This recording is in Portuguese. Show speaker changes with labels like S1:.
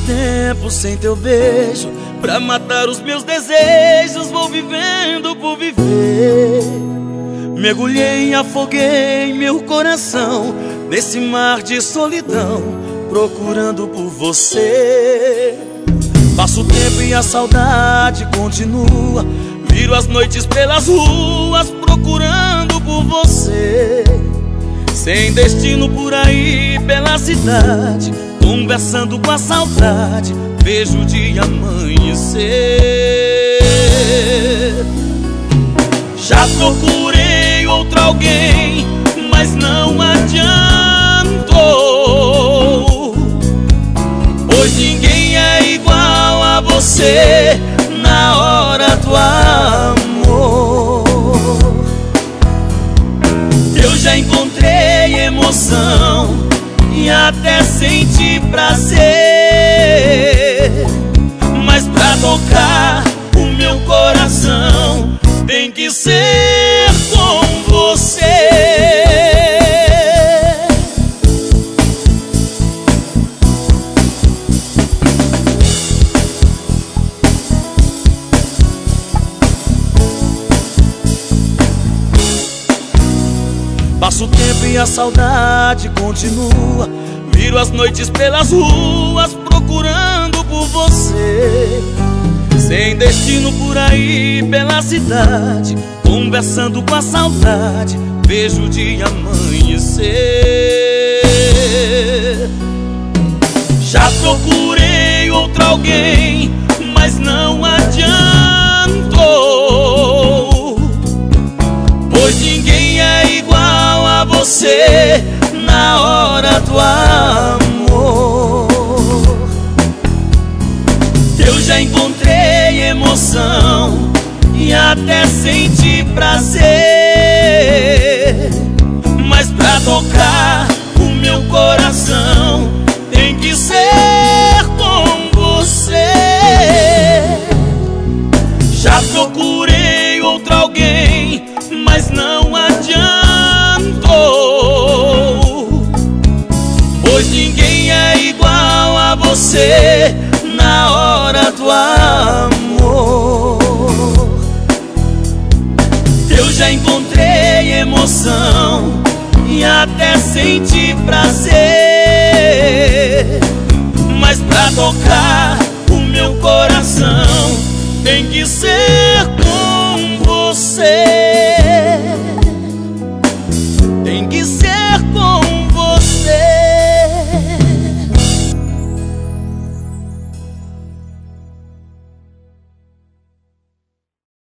S1: tempo sem teu beijo pra matar os meus desejos. Vou vivendo por viver. Mergulhei e afoguei meu coração nesse mar de solidão, procurando por você. Passo o tempo e a saudade continua. Viro as noites pelas ruas procurando por você. Sem destino por aí pela cidade, conversando com a saudade, vejo o dia amanhecer. Já procurei outro alguém, mas não adiantou, pois ninguém é igual a você na hora do amor. Eu já encontrei emoção e até senti prazer, mas pra tocar o meu coração tem que ser com você. Passo o tempo e a saudade continua. Viro as noites pelas ruas procurando por você. Sem destino por aí pela cidade, conversando com a saudade, vejo o dia amanhecer. Já procurei outro alguém, mas não adiantou, pois ninguém é igual a você na hora do amor. Eu já encontrei emoção e até senti prazer, mas pra tocar o meu coração tem que ser com você. Já procurei outro alguém, mas não adiantou, pois ninguém é igual a você na hora do amor. Eu já encontrei emoção e até senti prazer, mas pra tocar o meu coração